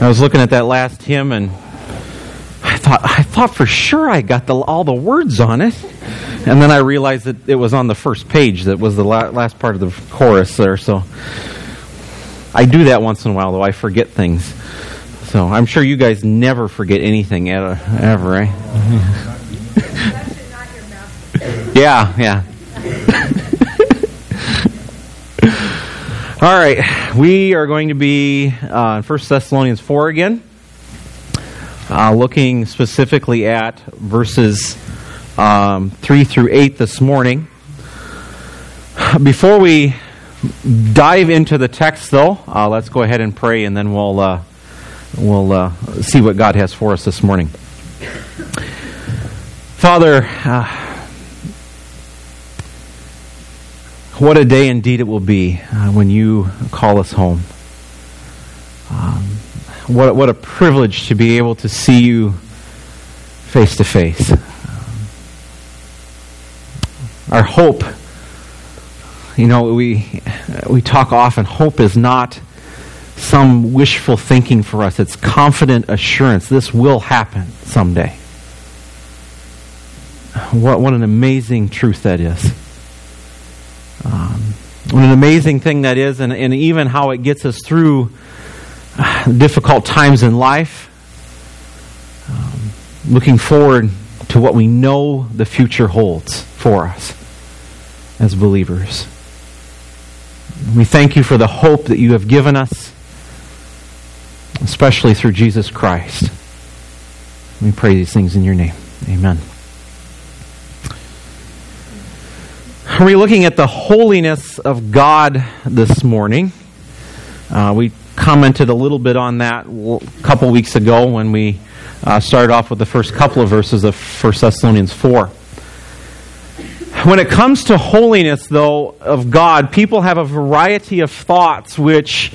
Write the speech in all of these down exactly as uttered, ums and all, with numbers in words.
I was looking at that last hymn, and I thought I thought for sure I got the, all the words on it, and then I realized that it was on the first page. That was the la- last part of the chorus there. So I do that once in a while, though I forget things. So I'm sure you guys never forget anything ever, ever right? yeah, yeah. All right, we are going to be uh, in First Thessalonians four again, uh, looking specifically at verses um, three through eight this morning. Before we dive into the text, though, uh, let's go ahead and pray, and then we'll uh, we'll uh, see what God has for us this morning. Father, uh, what a day indeed it will be uh, when you call us home. Um, what, what a privilege to be able to see you face to face. Um, our hope, you know, we we talk often, hope is not some wishful thinking for us. It's confident assurance. This will happen someday. What, what an amazing truth that is. Um, what an amazing thing that is, and, and even how it gets us through uh, difficult times in life. Um, looking forward to what we know the future holds for us as believers. We thank you for the hope that you have given us, especially through Jesus Christ. We pray these things in your name. Amen. We're looking at the holiness of God this morning. Uh, we commented a little bit on that a couple weeks ago when we uh, started off with the first couple of verses of First Thessalonians four. When it comes to holiness, though, of God, people have a variety of thoughts which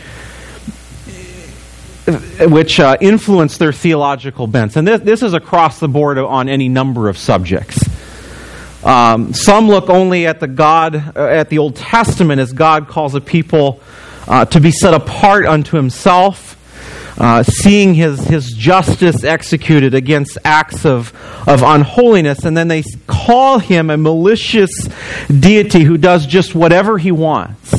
which uh, influence their theological bents. And this, this is across the board on any number of subjects. Um, some look only at the God, uh, at the Old Testament as God calls a people uh, to be set apart unto Himself, uh, seeing His His justice executed against acts of, of unholiness, and then they call Him a malicious deity who does just whatever He wants.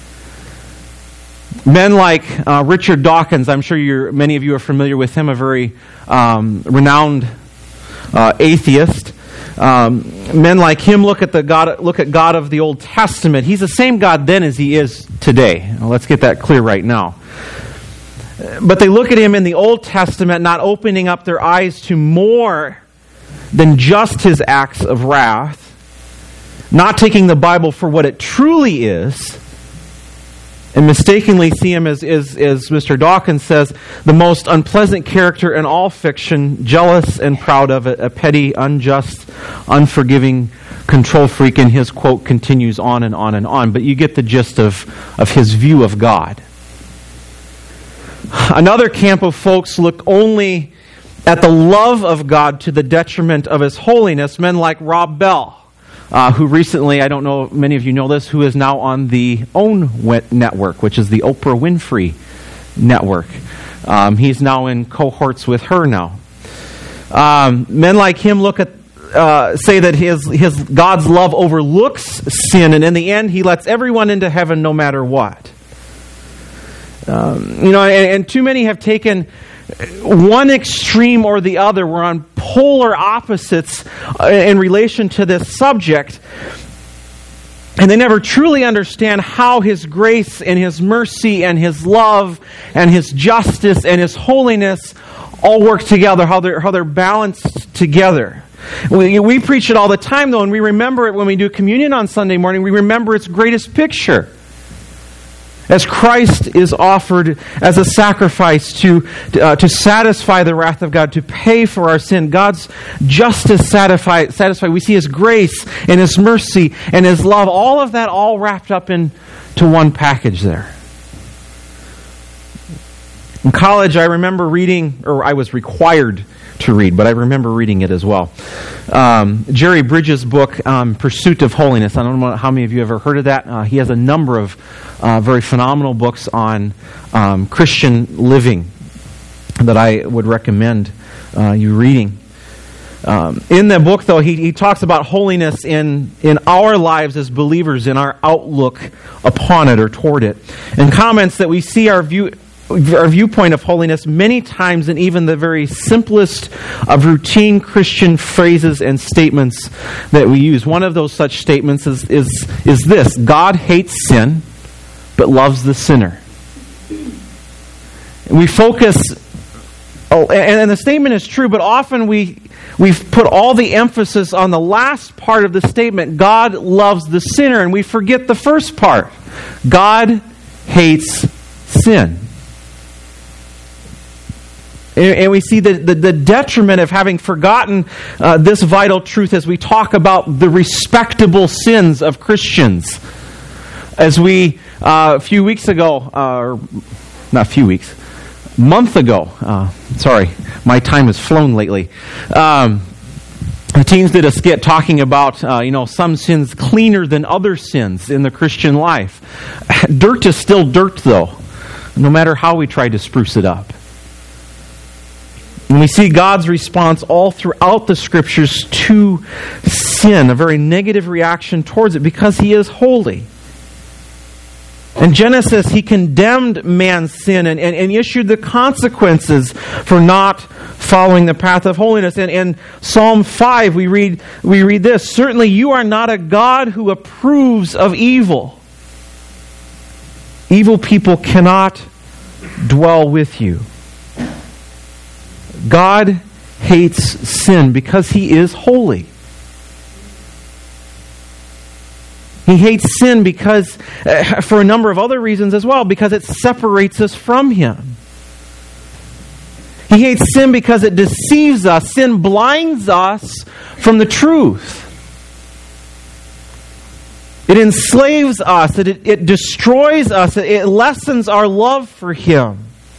Men like uh, Richard Dawkins, I'm sure you're, many of you are familiar with him, a very um, renowned uh, atheist. Um, men like him look at the God, look at God of the Old Testament. He's the same God then as He is today. Now, let's get that clear right now. But they look at Him in the Old Testament, not opening up their eyes to more than just His acts of wrath, not taking the Bible for what it truly is, and mistakenly see Him as, as, as Mister Dawkins says, the most unpleasant character in all fiction, jealous and proud of it, a petty, unjust, unforgiving control freak, and his quote continues on and on and on. But you get the gist of, of his view of God. Another camp of folks look only at the love of God to the detriment of His holiness, men like Rob Bell. Uh, who recently, I don't know if many of you know this, who is now on the OWN network, which is the Oprah Winfrey network. Um, he's now in cohorts with her now. Um, men like him look at, uh, say that his his God's love overlooks sin, and in the end, He lets everyone into heaven no matter what. Um, you know, and, and too many have taken one extreme or the other. We're on polar opposites in relation to this subject, and they never truly understand how His grace and His mercy and His love and His justice and His holiness all work together, how they're, how they're balanced together. We, we preach it all the time, though, and we remember it when we do communion on Sunday morning. We remember its greatest picture. As Christ is offered as a sacrifice to uh, to satisfy the wrath of God, to pay for our sin, God's justice satisfied. satisfied. We see His grace and His mercy and His love, all of that all wrapped up into one package there. In college, I remember reading, or I was required to read, but I remember reading it as well. Um, Jerry Bridges' book, um, Pursuit of Holiness. I don't know how many of you have ever heard of that. Uh, he has a number of uh, very phenomenal books on um, Christian living. that I would recommend uh, you reading. Um, in the book, though, he, he talks about holiness in, in our lives as believers, in our outlook upon it or toward it, and comments that we see our view our viewpoint of holiness many times in even the very simplest of routine Christian phrases and statements that we use. One of those such statements is is, is this: God hates sin, but loves the sinner. And we focus, oh, and, and the statement is true, but often we We've put all the emphasis on the last part of the statement, God loves the sinner, and we forget the first part. God hates sin. And we see the, the, the detriment of having forgotten uh, this vital truth as we talk about the respectable sins of Christians. As we, uh, a few weeks ago, uh, or not a few weeks, month ago, uh, sorry, my time has flown lately. Um, the teens did a skit talking about, uh, you know, some sins cleaner than other sins in the Christian life. Dirt is still dirt, though, no matter how we try to spruce it up. And we see God's response all throughout the Scriptures to sin, a very negative reaction towards it, because He is holy. In Genesis, He condemned man's sin and, and, and issued the consequences for not following the path of holiness. And in Psalm five, we read, we read this: "Certainly you are not a God who approves of evil. Evil people cannot dwell with you." God hates sin because He is holy. He hates sin because, uh, for a number of other reasons as well, because it separates us from Him. He hates sin because it deceives us. Sin blinds us from the truth. It enslaves us. It, it, it destroys us. It, it lessens our love for Him.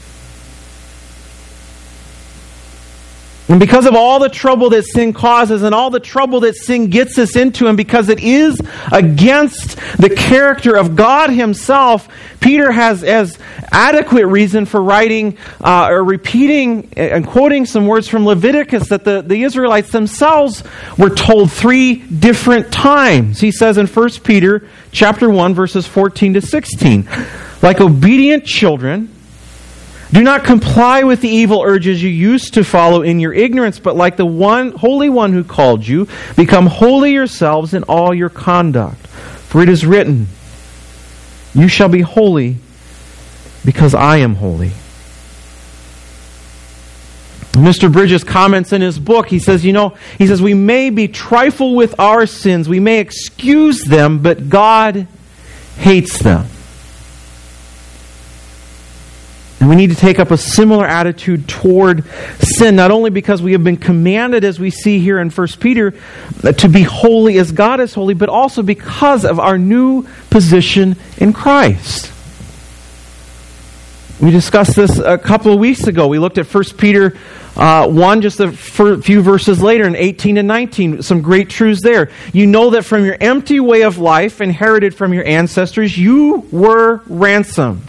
And because of all the trouble that sin causes and all the trouble that sin gets us into, and because it is against the character of God Himself, Peter has as adequate reason for writing uh, or repeating and quoting some words from Leviticus that the, the Israelites themselves were told three different times. He says in First Peter chapter one, verses fourteen to sixteen, "Like obedient children, do not comply with the evil urges you used to follow in your ignorance, but like the one Holy One who called you, become holy yourselves in all your conduct. For it is written, you shall be holy because I am holy." Mister Bridges comments in his book, he says, you know, he says, "We may be trifle with our sins, we may excuse them, but God hates them." And we need to take up a similar attitude toward sin, not only because we have been commanded, as we see here in First Peter, to be holy as God is holy, but also because of our new position in Christ. We discussed this a couple of weeks ago. We looked at First Peter uh, one, just a few verses later, in eighteen and nineteen. Some great truths there. "You know that from your empty way of life, inherited from your ancestors, you were ransomed.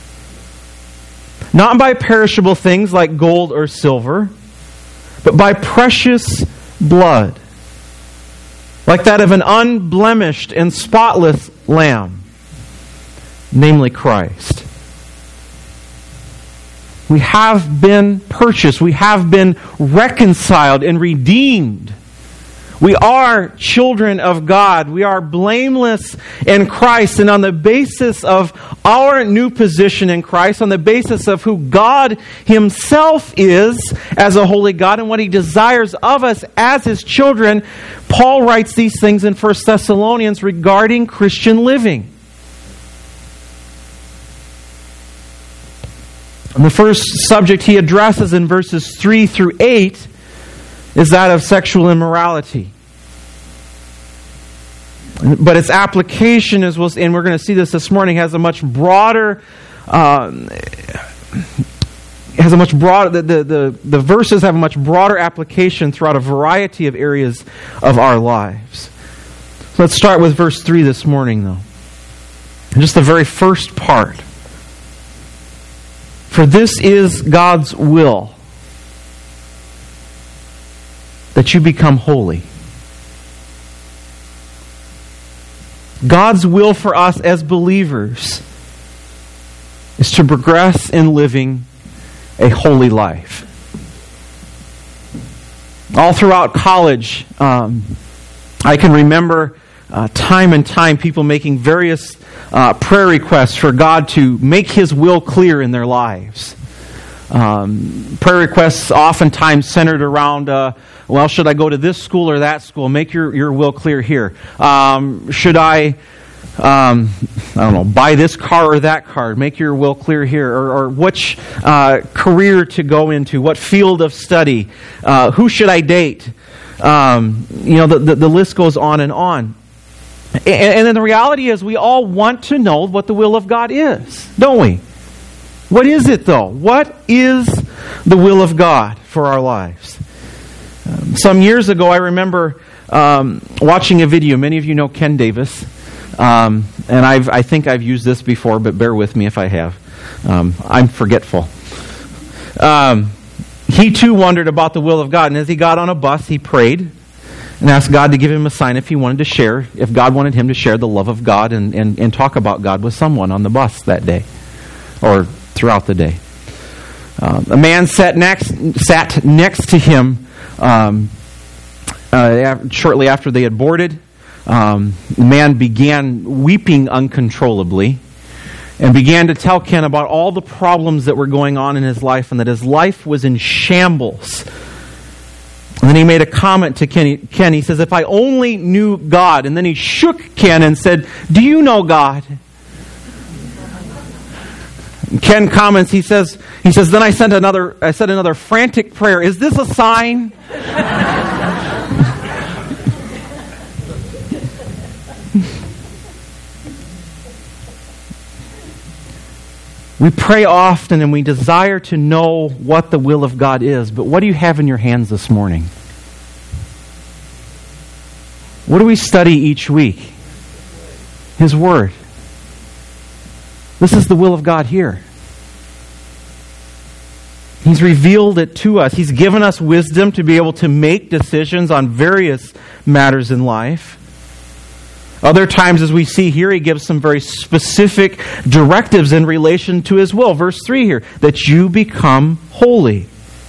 Not by perishable things like gold or silver, but by precious blood, like that of an unblemished and spotless lamb, namely Christ." We have been purchased. We have been reconciled and redeemed. We are children of God. We are blameless in Christ. And on the basis of our new position in Christ, on the basis of who God Himself is as a holy God and what He desires of us as His children, Paul writes these things in First Thessalonians regarding Christian living. And the first subject he addresses in verses three through eight is that of sexual immorality. But its application, as we'll, and we're going to see this this morning, has a much broader, uh, has a much broader. The, the the verses have a much broader application throughout a variety of areas of our lives. So let's start with verse three this morning, though, and just the very first part. For this is God's will, that you become holy. God's will for us as believers is to progress in living a holy life. All throughout college, um, I can remember uh, time and time people making various uh, prayer requests for God to make His will clear in their lives. Um, prayer requests oftentimes centered around, uh, well, should I go to this school or that school? Make your, your will clear here. Um, should I, um, I don't know, buy this car or that car? Make your will clear here. Or, or which uh, career to go into? What field of study? Uh, who should I date? Um, you know, the, the, the list goes on and on. And, and then the reality is we all want to know what the will of God is, don't we? What is it, though? What is the will of God for our lives? Um, some years ago, I remember um, watching a video. Many of you know Ken Davis. Um, and I've, I think I've used this before, but bear with me if I have. Um, I'm forgetful. Um, he, too, wondered about the will of God. And as he got on a bus, he prayed and asked God to give him a sign if he wanted to share, if God wanted him to share the love of God and, and, and talk about God with someone on the bus that day. Or throughout the day. Um, a man sat next sat next to him um, uh, shortly after they had boarded. Um, the man began weeping uncontrollably and began to tell Ken about all the problems that were going on in his life and that his life was in shambles. And then he made a comment to Ken. Ken, he says, "If I only knew God." And then he shook Ken and said, "Do you know God?" Ken comments, he says, he says, then I sent another, I said another frantic prayer. Is this a sign? We pray often and we desire to know what the will of God is, but what do you have in your hands this morning? What do we study each week? His Word. This is the will of God here. He's revealed it to us. He's given us wisdom to be able to make decisions on various matters in life. Other times, as we see here, He gives some very specific directives in relation to His will. Verse three here, that you become holy.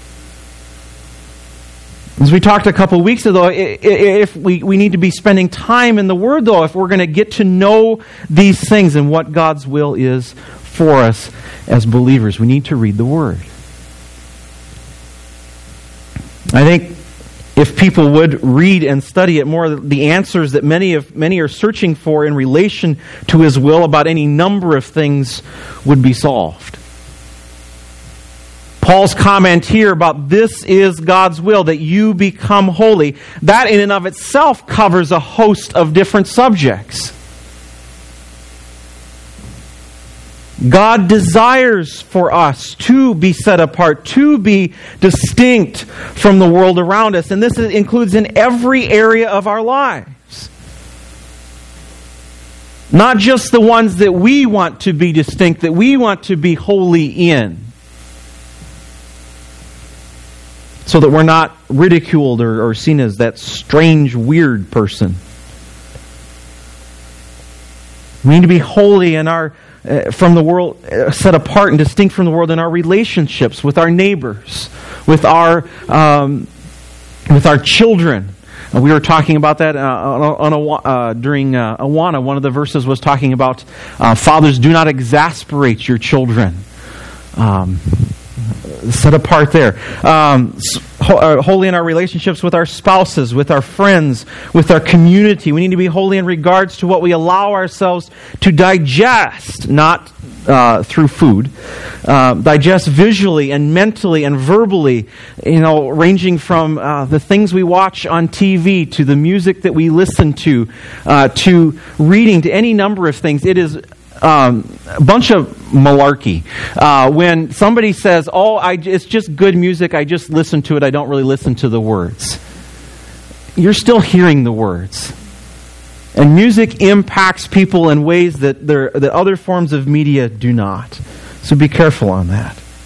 As we talked a couple weeks ago, if we, we need to be spending time in the Word, though, if we're going to get to know these things and what God's will is for us as believers, we need to read the Word. I think if people would read and study it more, the answers that many of many are searching for in relation to His will about any number of things would be solved. Paul's comment here about this is God's will, that you become holy, that in and of itself covers a host of different subjects. God desires for us to be set apart, to be distinct from the world around us. And this includes in every area of our lives. Not just the ones that we want to be distinct, that we want to be holy in. So that we're not ridiculed or, or seen as that strange, weird person. We need to be holy in our uh, from the world, uh, set apart and distinct from the world in our relationships with our neighbors, with our um, with our children. Uh, we were talking about that uh, on, on uh, during uh, Awana. One of the verses was talking about uh, fathers, do not exasperate your children. Um, set apart there. Um, holy in our relationships with our spouses, with our friends, with our community. We need to be holy in regards to what we allow ourselves to digest, not uh, through food, uh, digest visually and mentally and verbally, you know, ranging from uh, the things we watch on T V to the music that we listen to, uh, to reading, to any number of things. It is Um, a bunch of malarkey. Uh, when somebody says, oh, I, it's just good music, I just listen to it, I don't really listen to the words. You're still hearing the words. And music impacts people in ways that, that other forms of media do not. So be careful on that.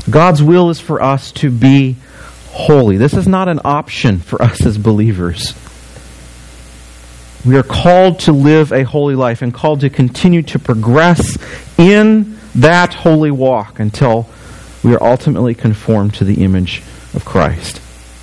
God's will is for us to be holy. This is not an option for us as believers. We are called to live a holy life and called to continue to progress in that holy walk until we are ultimately conformed to the image of Christ.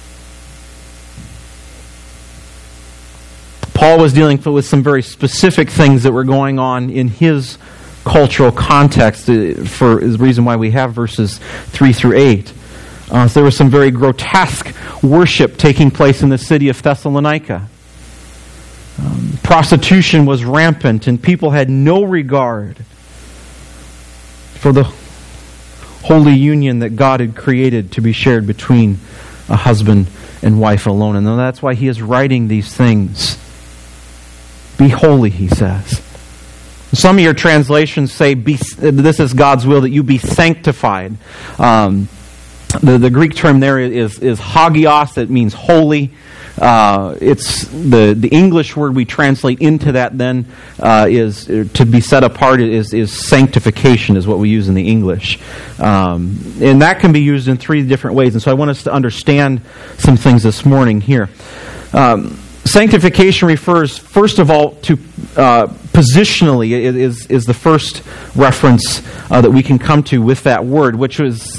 Paul was dealing with some very specific things that were going on in his cultural context, for the reason why we have verses three through eight. Uh, so there was some very grotesque worship taking place in the city of Thessalonica. Um, prostitution was rampant, and people had no regard for the holy union that God had created to be shared between a husband and wife alone. And that's why he is writing these things. Be holy, he says. Some of your translations say, be, this is God's will, that you be sanctified. Um, the, the Greek term there is, is hagios. It means holy. Uh, it's the, the English word we translate into that then uh, is to be set apart is, is sanctification, is what we use in the English. Um, and that can be used in three different ways. And so I want us to understand some things this morning here. Um, Sanctification refers, first of all, to uh, positionally, it is, is the first reference uh, that we can come to with that word, which was,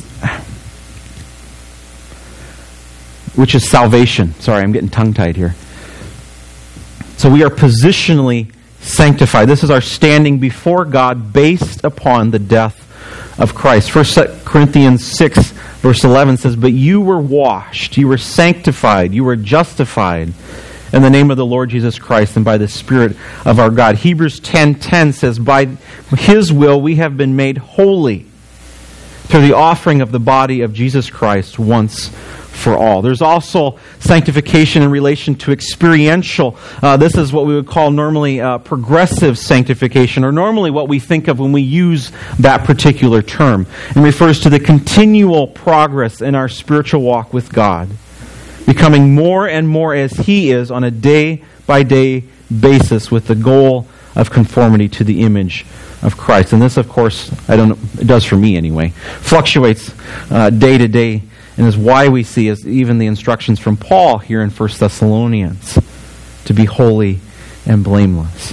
which is salvation. Sorry, I'm getting tongue-tied here. So we are positionally sanctified. This is our standing before God based upon the death of Christ. First Corinthians six, verse eleven says, "But you were washed, you were sanctified, you were justified in the name of the Lord Jesus Christ and by the Spirit of our God." Hebrews ten ten says, "By His will we have been made holy through the offering of the body of Jesus Christ once for all." There's also sanctification in relation to experiential. Uh, this is what we would call normally uh, progressive sanctification, or normally what we think of when we use that particular term. It refers to the continual progress in our spiritual walk with God, becoming more and more as He is on a day-by-day basis with the goal of conformity to the image of Christ. And this, of course, I don't know, it does for me anyway, fluctuates uh, day to day, and is why we see as even the instructions from Paul here in First Thessalonians to be holy and blameless.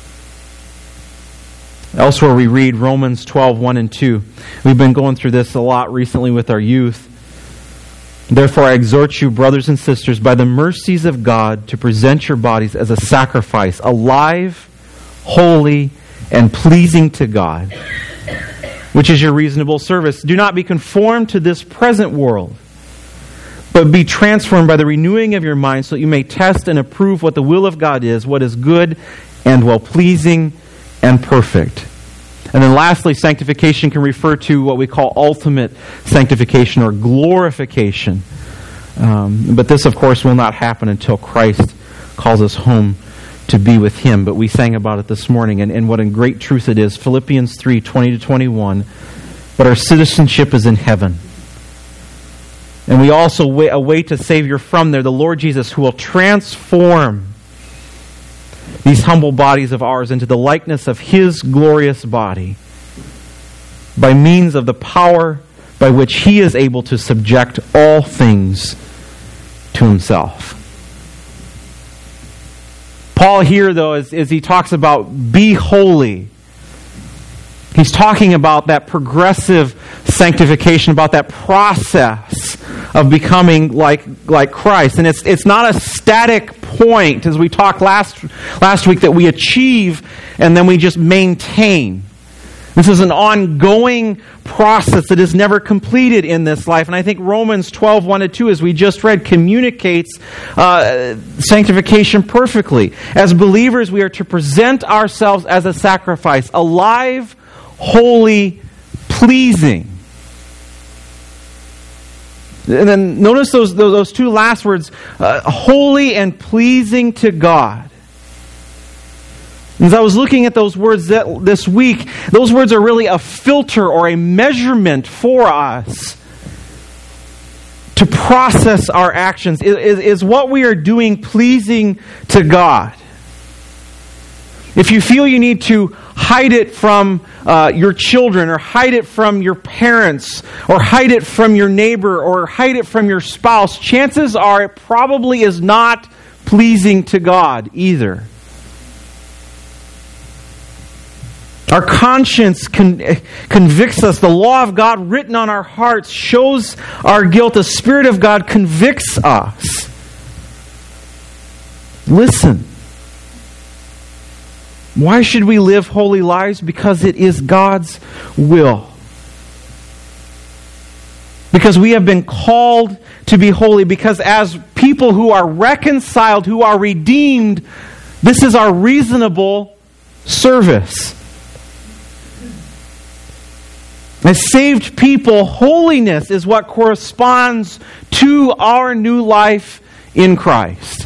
Elsewhere we read Romans twelve, one and two. We've been going through this a lot recently with our youth. "Therefore I exhort you, brothers and sisters, by the mercies of God, to present your bodies as a sacrifice, alive, holy, and pleasing to God, which is your reasonable service. Do not be conformed to this present world, but be transformed by the renewing of your mind, so that you may test and approve what the will of God is, what is good and well-pleasing and perfect." And then lastly, sanctification can refer to what we call ultimate sanctification or glorification. Um, but this, of course, will not happen until Christ calls us home to be with Him. But we sang about it this morning, and, and what a great truth it is. Philippians three, twenty to twenty-one. "But our citizenship is in heaven, and we also await a Savior from there, the Lord Jesus, who will transform these humble bodies of ours into the likeness of His glorious body, by means of the power by which He is able to subject all things to Himself." Paul here, though, as, as he talks about be holy, he's talking about that progressive sanctification, about that process of becoming like like Christ. And it's it's not a static point, as we talked last last week, that we achieve and then we just maintain. This is an ongoing process that is never completed in this life. And I think Romans twelve, one to two, as we just read, communicates uh, sanctification perfectly. As believers, we are to present ourselves as a sacrifice, alive, holy, pleasing. And then notice those, those, those two last words, uh, holy and pleasing to God. As I was looking at those words that, this week, those words are really a filter or a measurement for us to process our actions. Is, is what we are doing pleasing to God? If you feel you need to hide it from uh, your children, or hide it from your parents, or hide it from your neighbor, or hide it from your spouse, chances are it probably is not pleasing to God either. Our conscience con- convicts us. The law of God written on our hearts shows our guilt. The Spirit of God convicts us. Listen. Why should we live holy lives? Because it is God's will. Because we have been called to be holy. Because as people who are reconciled, who are redeemed, this is our reasonable service. As saved people, holiness is what corresponds to our new life in Christ.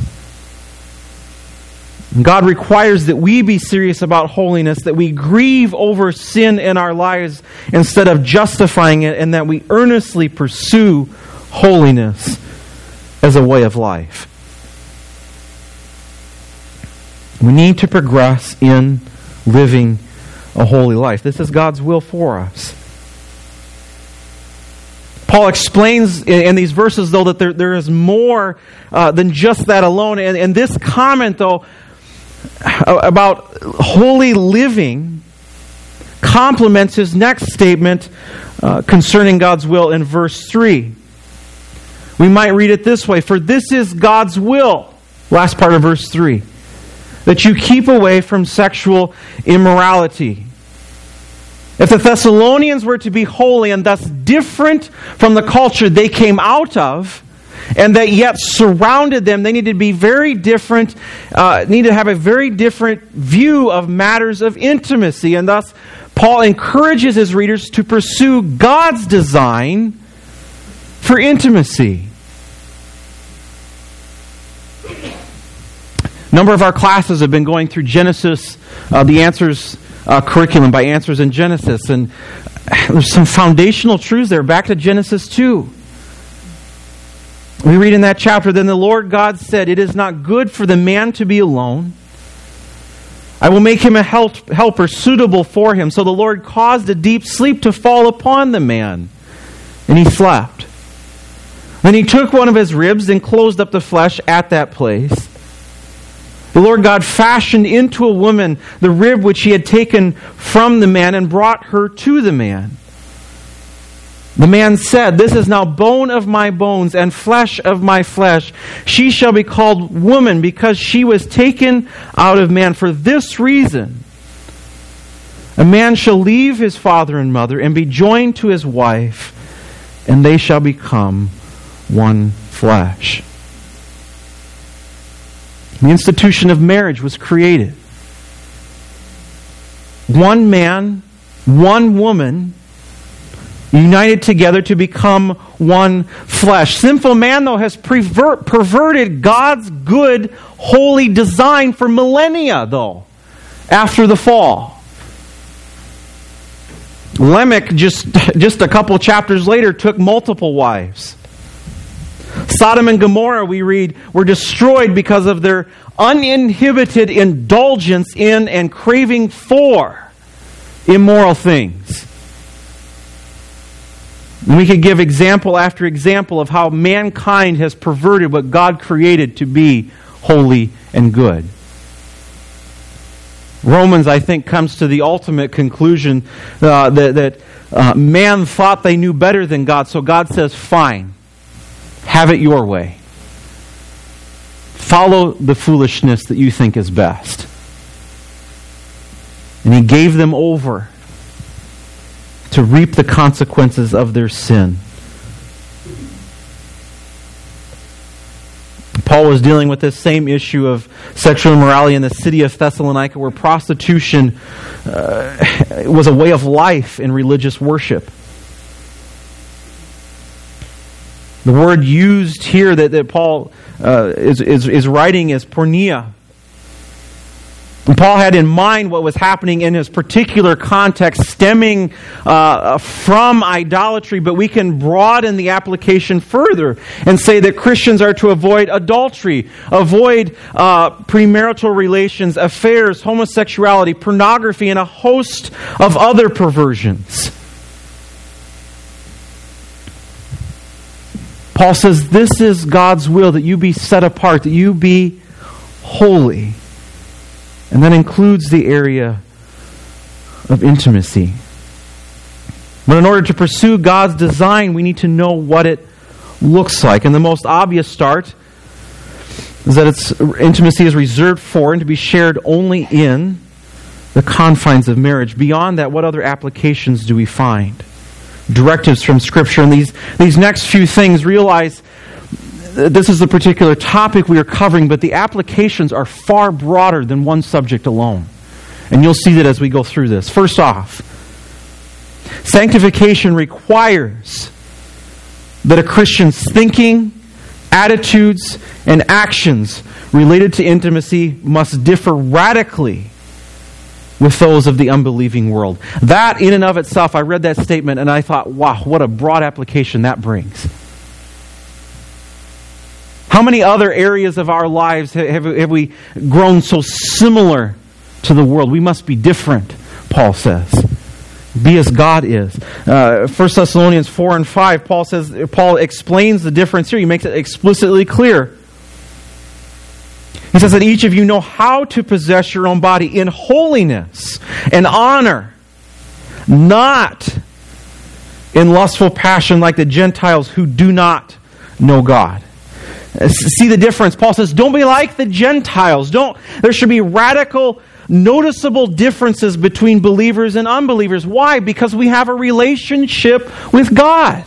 God requires that we be serious about holiness, that we grieve over sin in our lives instead of justifying it, and that we earnestly pursue holiness as a way of life. We need to progress in living a holy life. This is God's will for us. Paul explains in these verses, though, that there, there is more uh, than just that alone. And, and this comment, though, about holy living complements his next statement uh, concerning God's will in verse three. We might read it this way: for this is God's will, last part of verse three, that you keep away from sexual immorality. If the Thessalonians were to be holy and thus different from the culture they came out of, and that yet surrounded them, they needed to be very different, uh, need to have a very different view of matters of intimacy. And thus, Paul encourages his readers to pursue God's design for intimacy. A number of our classes have been going through Genesis, uh, the Answers uh, curriculum by Answers in Genesis. And there's some foundational truths there. Back to Genesis two. We read in that chapter, then the Lord God said, it is not good for the man to be alone. I will make him a help, helper suitable for him. So the Lord caused a deep sleep to fall upon the man, and he slept. Then he took one of his ribs and closed up the flesh at that place. The Lord God fashioned into a woman the rib which he had taken from the man and brought her to the man. The man said, this is now bone of my bones and flesh of my flesh. She shall be called woman because she was taken out of man. For this reason, a man shall leave his father and mother and be joined to his wife, and they shall become one flesh. The institution of marriage was created. One man, one woman, united together to become one flesh. Sinful man, though, has pervert, perverted God's good, holy design for millennia, though, after the fall. Lamech, just, just a couple chapters later, took multiple wives. Sodom and Gomorrah, we read, were destroyed because of their uninhibited indulgence in and craving for immoral things. And we could give example after example of how mankind has perverted what God created to be holy and good. Romans, I think, comes to the ultimate conclusion uh, that, that uh, man thought they knew better than God, so God says, fine, have it your way. Follow the foolishness that you think is best. And he gave them over to reap the consequences of their sin. Paul was dealing with this same issue of sexual immorality in the city of Thessalonica, where prostitution uh, was a way of life in religious worship. The word used here that, that Paul uh, is, is, is writing is porneia. And Paul had in mind what was happening in his particular context, stemming uh, from idolatry, but we can broaden the application further and say that Christians are to avoid adultery, avoid uh, premarital relations, affairs, homosexuality, pornography, and a host of other perversions. Paul says this is God's will, that you be set apart, that you be holy. And that includes the area of intimacy. But in order to pursue God's design, we need to know what it looks like. And the most obvious start is that it's, intimacy is reserved for and to be shared only in the confines of marriage. Beyond that, what other applications do we find? Directives from Scripture. And these, these next few things, realize this is the particular topic we are covering, but the applications are far broader than one subject alone. And you'll see that as we go through this. First off, sanctification requires that a Christian's thinking, attitudes, and actions related to intimacy must differ radically with those of the unbelieving world. That, in and of itself, I read that statement and I thought, wow, what a broad application that brings. How many other areas of our lives have, have we grown so similar to the world? We must be different, Paul says. Be as God is. Uh, First Thessalonians four and five, Paul says, Paul explains the difference here. He makes it explicitly clear. He says that each of you know how to possess your own body in holiness and honor, not in lustful passion like the Gentiles who do not know God. See the difference. Paul says, don't be like the Gentiles. Don't. There should be radical, noticeable differences between believers and unbelievers. Why? Because we have a relationship with God.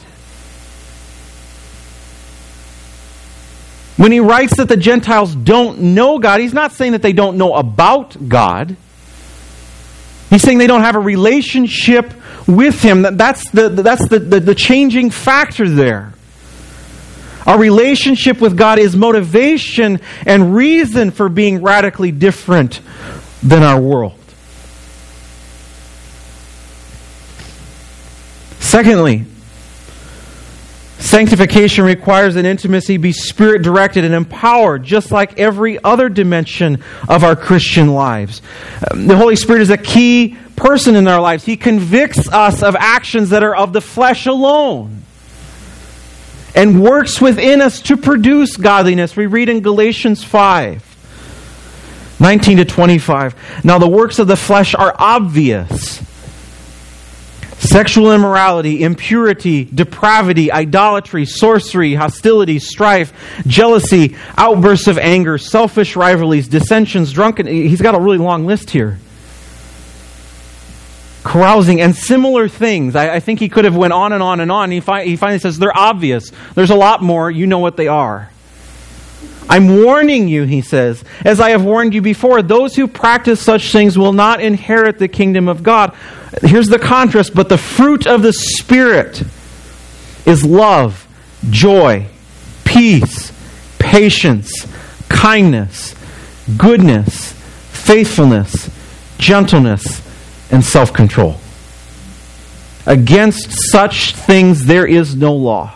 When he writes that the Gentiles don't know God, he's not saying that they don't know about God. He's saying they don't have a relationship with Him. That's the, that's the, the, the changing factor there. Our relationship with God is motivation and reason for being radically different than our world. Secondly, sanctification requires that intimacy be Spirit-directed and empowered, just like every other dimension of our Christian lives. The Holy Spirit is a key person in our lives. He convicts us of actions that are of the flesh alone and works within us to produce godliness. We read in Galatians five, nineteen to twenty-five. Now the works of the flesh are obvious: sexual immorality, impurity, depravity, idolatry, sorcery, hostility, strife, jealousy, outbursts of anger, selfish rivalries, dissensions, drunken... He's got a really long list here. Carousing and similar things. I, I think he could have went on and on and on. He, fi- he finally says, they're obvious. There's a lot more. You know what they are. I'm warning you, he says, as I have warned you before, those who practice such things will not inherit the kingdom of God. Here's the contrast. But the fruit of the Spirit is love, joy, peace, patience, kindness, goodness, faithfulness, gentleness, and self-control. Against such things there is no law.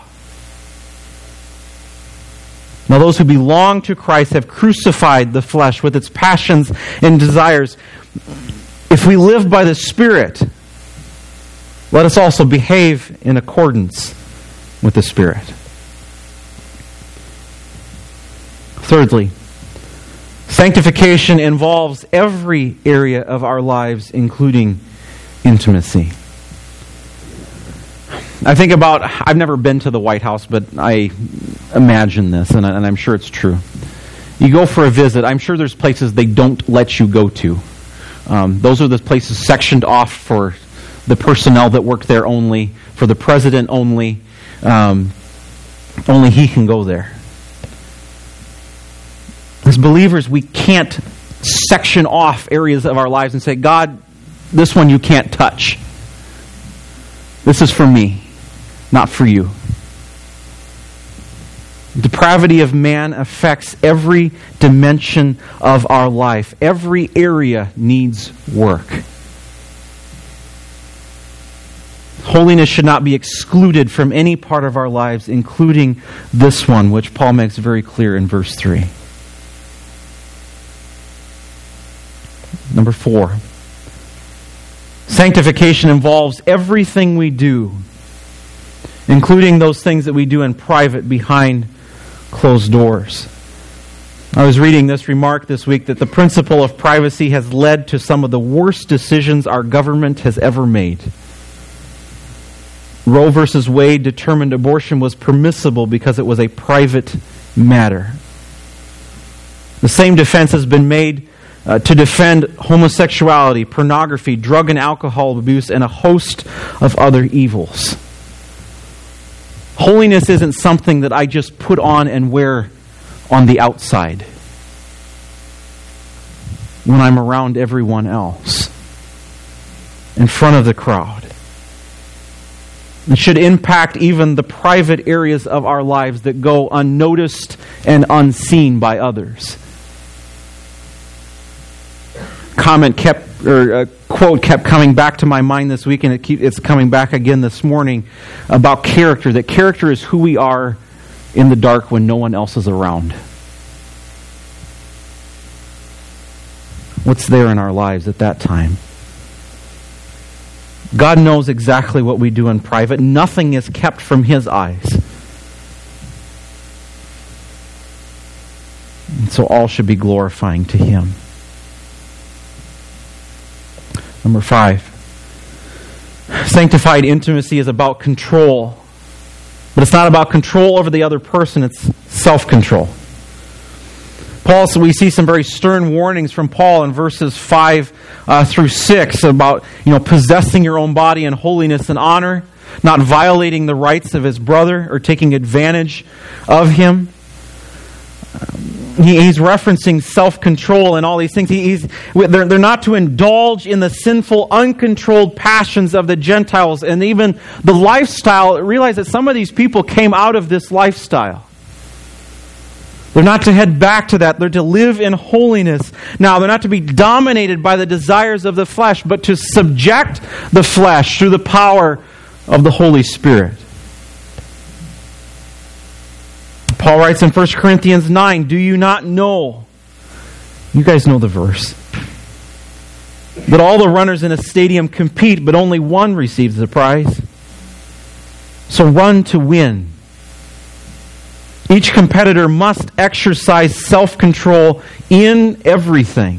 Now those who belong to Christ have crucified the flesh with its passions and desires. If we live by the Spirit, let us also behave in accordance with the Spirit. Thirdly, sanctification involves every area of our lives, including intimacy. I think about, I've never been to the White House, but I imagine this, and, I, and I'm sure it's true. You go for a visit, I'm sure there's places they don't let you go to. Um, those are the places sectioned off for the personnel that work there only, for the president only. Um, only he can go there. As believers, we can't section off areas of our lives and say, God, this one you can't touch. This is for me, not for you. Depravity of man affects every dimension of our life. Every area needs work. Holiness should not be excluded from any part of our lives, including this one, which Paul makes very clear in verse three. Number four. Sanctification involves everything we do, including those things that we do in private behind closed doors. I was reading this remark this week that the principle of privacy has led to some of the worst decisions our government has ever made. Roe versus Wade determined abortion was permissible because it was a private matter. The same defense has been made uh, to defend homosexuality, pornography, drug and alcohol abuse, and a host of other evils. Holiness isn't something that I just put on and wear on the outside when I'm around everyone else, in front of the crowd. It should impact even the private areas of our lives that go unnoticed and unseen by others. Comment kept, or a quote kept coming back to my mind this week, and it keep, it's coming back again this morning, about character. That character is who we are in the dark when no one else is around. What's there in our lives at that time? God knows exactly what we do in private. Nothing is kept from His eyes. And so all should be glorifying to Him. Number five. Sanctified intimacy is about control. But it's not about control over the other person, it's self-control. Paul, so we see some very stern warnings from Paul in verses five uh, through six about, you know, possessing your own body in holiness and honor, not violating the rights of his brother or taking advantage of him. Um, he, he's referencing self-control and all these things. He, he's they're, they're not to indulge in the sinful, uncontrolled passions of the Gentiles and even the lifestyle. Realize that some of these people came out of this lifestyle. They're not to head back to that. They're to live in holiness. Now, they're not to be dominated by the desires of the flesh, but to subject the flesh through the power of the Holy Spirit. Paul writes in First Corinthians nine, do you not know, you guys know the verse, that all the runners in a stadium compete, but only one receives the prize? So run to win. Each competitor must exercise self-control in everything.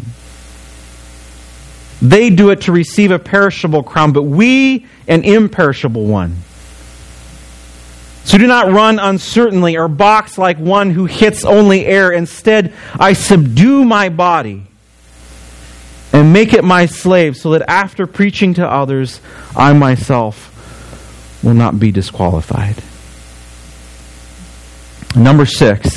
They do it to receive a perishable crown, but we an imperishable one. So do not run uncertainly or box like one who hits only air. Instead, I subdue my body and make it my slave, so that after preaching to others, I myself will not be disqualified. Number six,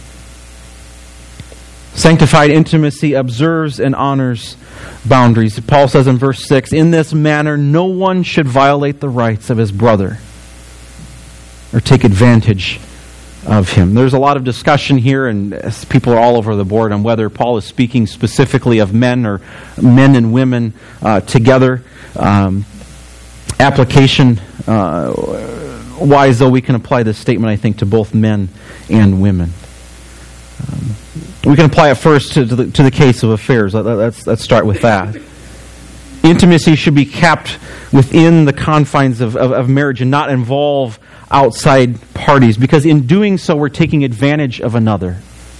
sanctified intimacy observes and honors boundaries. Paul says in verse six, in this manner no one should violate the rights of his brother or take advantage of him. There's a lot of discussion here, and people are all over the board on whether Paul is speaking specifically of men or men and women uh, together. Um, application uh, wise, though, we can apply this statement, I think, to both men and women. Um, we can apply it first to, to, the, to the case of affairs. Let's, let's start with that. Intimacy should be kept within the confines of, of, of marriage and not involve outside parties, because in doing so, we're taking advantage of another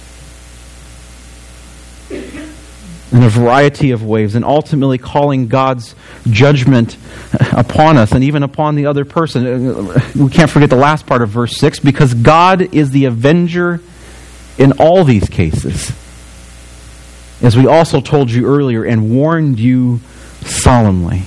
in a variety of ways, and ultimately calling God's judgment upon us and even upon the other person. We can't forget the last part of verse six, because God is the avenger in all these cases, as we also told you earlier and warned you solemnly.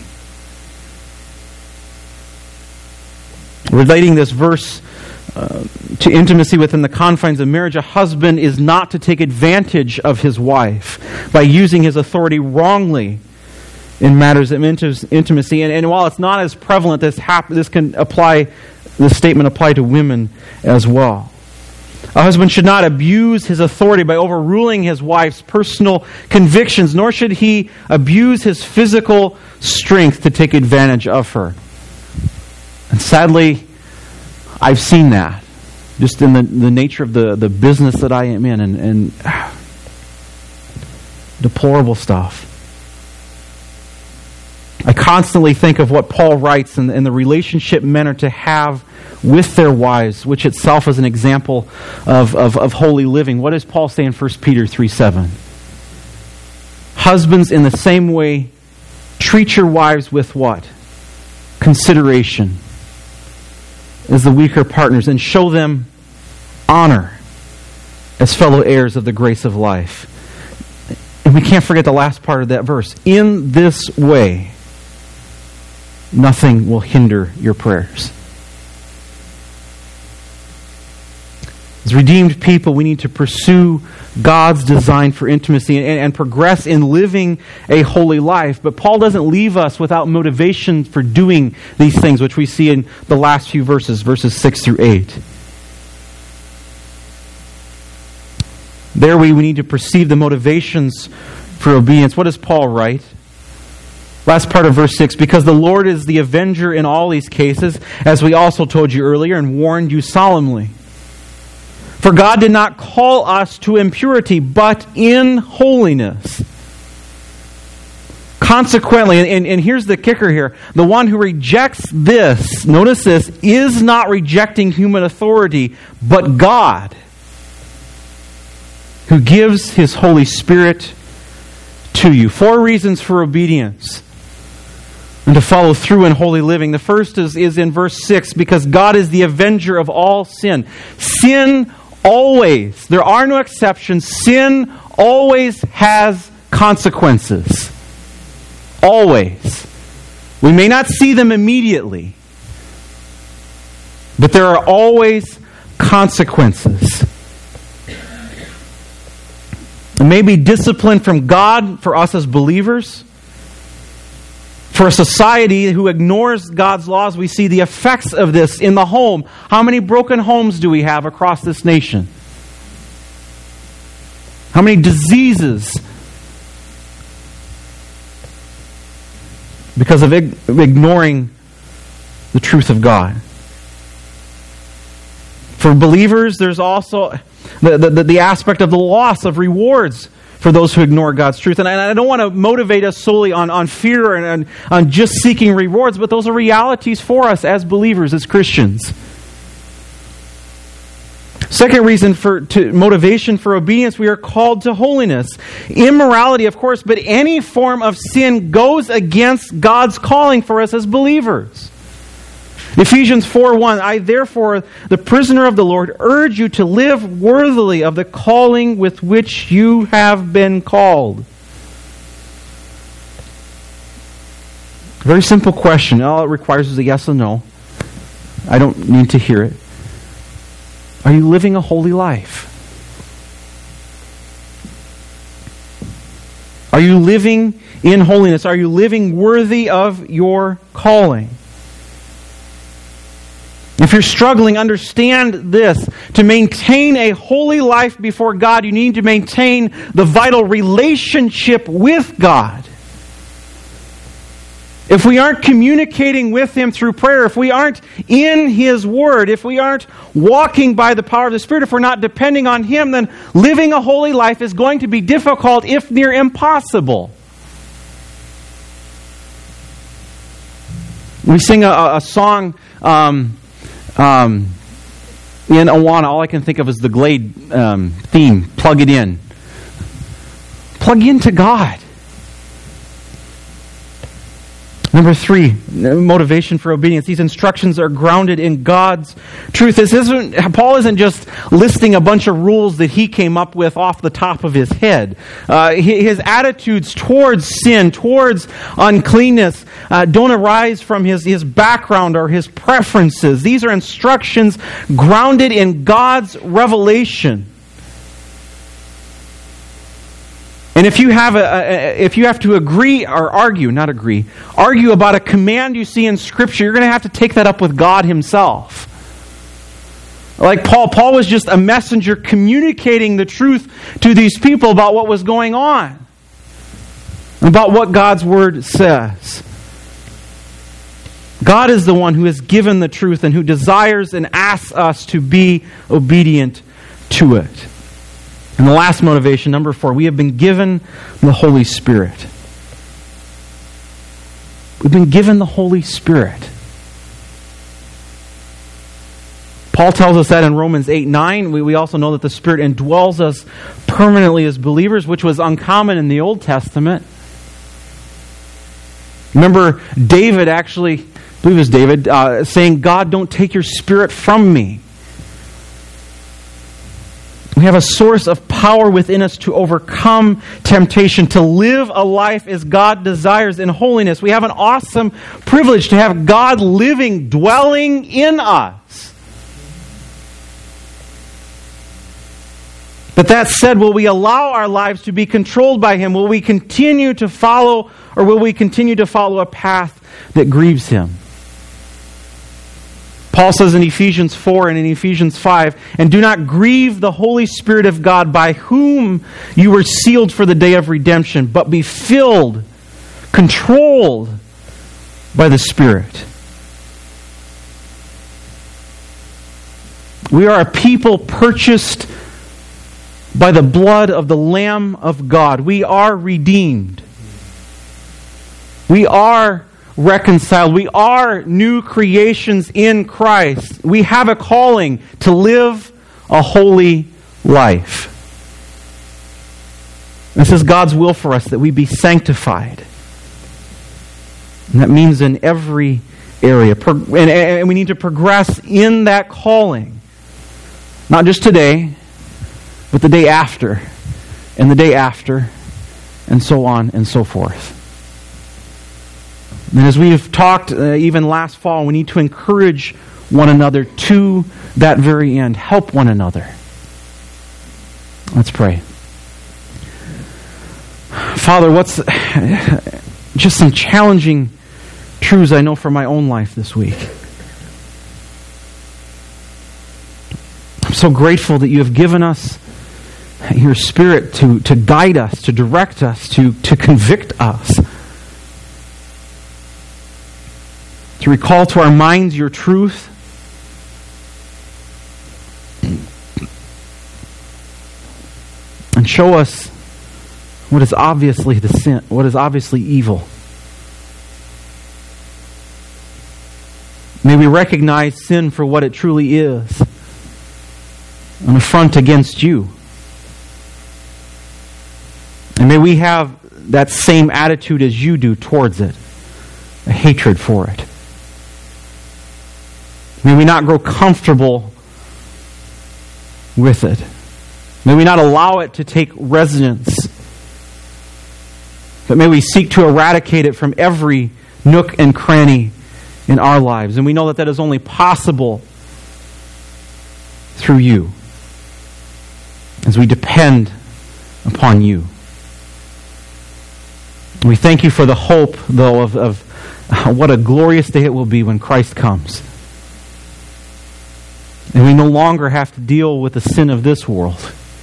Relating this verse uh, to intimacy within the confines of marriage, a husband is not to take advantage of his wife by using his authority wrongly in matters of intimacy. And, and while it's not as prevalent, this hap- this can apply. This statement apply to women as well. A husband should not abuse his authority by overruling his wife's personal convictions, nor should he abuse his physical strength to take advantage of her. And sadly, I've seen that, just in the, the nature of the, the business that I am in, and, and deplorable stuff. I constantly think of what Paul writes and, and the relationship men are to have with their wives, which itself is an example of, of, of holy living. What does Paul say in First Peter three seven? Husbands, in the same way, treat your wives with what? Consideration as the weaker partners, and show them honor as fellow heirs of the grace of life. And we can't forget the last part of that verse. In this way, nothing will hinder your prayers. As redeemed people, we need to pursue God's design for intimacy and, and progress in living a holy life. But Paul doesn't leave us without motivation for doing these things, which we see in the last few verses, verses six through eight. There we, we need to perceive the motivations for obedience. What does Paul write? Last part of verse six, because the Lord is the avenger in all these cases, as we also told you earlier and warned you solemnly. For God did not call us to impurity, but in holiness. Consequently, and, and here's the kicker here, the one who rejects this, notice this, is not rejecting human authority, but God, who gives His Holy Spirit to you. Four reasons for obedience and to follow through in holy living. The first is, is in verse six, because God is the avenger of all sin. Sin always, there are no exceptions, sin always has consequences. Always. We may not see them immediately, but there are always consequences. It may be discipline from God for us as believers. For a society who ignores God's laws, we see the effects of this in the home. How many broken homes do we have across this nation? How many diseases? Because of ig- ignoring the truth of God. For believers, there's also the, the, the aspect of the loss of rewards for those who ignore God's truth. And I don't want to motivate us solely on, on fear and on, on just seeking rewards, but those are realities for us as believers, as Christians. Second reason for to, motivation for obedience, we are called to holiness. Immorality, of course, but any form of sin goes against God's calling for us as believers. Ephesians four one, I therefore, the prisoner of the Lord, urge you to live worthily of the calling with which you have been called. Very simple question. All it requires is a yes or no. I don't need to hear it. Are you living a holy life? Are you living in holiness? Are you living worthy of your calling? If you're struggling, understand this. To maintain a holy life before God, you need to maintain the vital relationship with God. If we aren't communicating with Him through prayer, if we aren't in His Word, if we aren't walking by the power of the Spirit, if we're not depending on Him, then living a holy life is going to be difficult, if near impossible. We sing a, a song... Um, Um, in Awana, all I can think of is the Glade um, theme, Plug It In. Plug into God. Number three, motivation for obedience. These instructions are grounded in God's truth. This isn't, Paul isn't just listing a bunch of rules that he came up with off the top of his head. Uh, his attitudes towards sin, towards uncleanness, uh, don't arise from his, his background or his preferences. These are instructions grounded in God's revelation. And if you have a, a if you have to agree or argue, not agree, argue about a command you see in Scripture, you're going to have to take that up with God Himself. Like Paul, Paul was just a messenger communicating the truth to these people about what was going on, about what God's Word says. God is the one who has given the truth and who desires and asks us to be obedient to it. And the last motivation, number four, we have been given the Holy Spirit. We've been given the Holy Spirit. Paul tells us that in Romans eight nine. We, we also know that the Spirit indwells us permanently as believers, which was uncommon in the Old Testament. Remember David actually, I believe it was David, uh, saying, God, don't take your Spirit from me. We have a source of power within us to overcome temptation, to live a life as God desires in holiness. We have an awesome privilege to have God living, dwelling in us. But that said, will we allow our lives to be controlled by Him? Will we continue to follow, or will we continue to follow a path that grieves Him? Paul says in Ephesians four and in Ephesians five, and do not grieve the Holy Spirit of God, by whom you were sealed for the day of redemption, but be filled, controlled by the Spirit. We are a people purchased by the blood of the Lamb of God. We are redeemed. We are reconciled. We are new creations in Christ. We have a calling to live a holy life. This is God's will for us, that we be sanctified. And that means in every area. And we need to progress in that calling. Not just today, but the day after, and the day after, and so on and so forth. And as we have talked uh, even last fall, we need to encourage one another to that very end. Help one another. Let's pray. Father, what's just some challenging truths I know from my own life this week. I'm so grateful that you have given us your Spirit to, to guide us, to direct us, to, to convict us. To recall to our minds your truth. And show us what is obviously the sin, what is obviously evil. May we recognize sin for what it truly is. An affront against you. And may we have that same attitude as you do towards it. A hatred for it. May we not grow comfortable with it. May we not allow it to take residence. But may we seek to eradicate it from every nook and cranny in our lives. And we know that that is only possible through you. As we depend upon you. We thank you for the hope, though, of, of what a glorious day it will be when Christ comes. And we no longer have to deal with the sin of this world.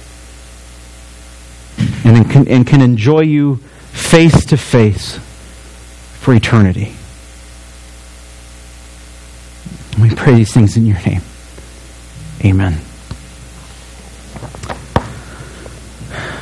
And can, and can enjoy you face to face for eternity. We pray these things in your name. Amen.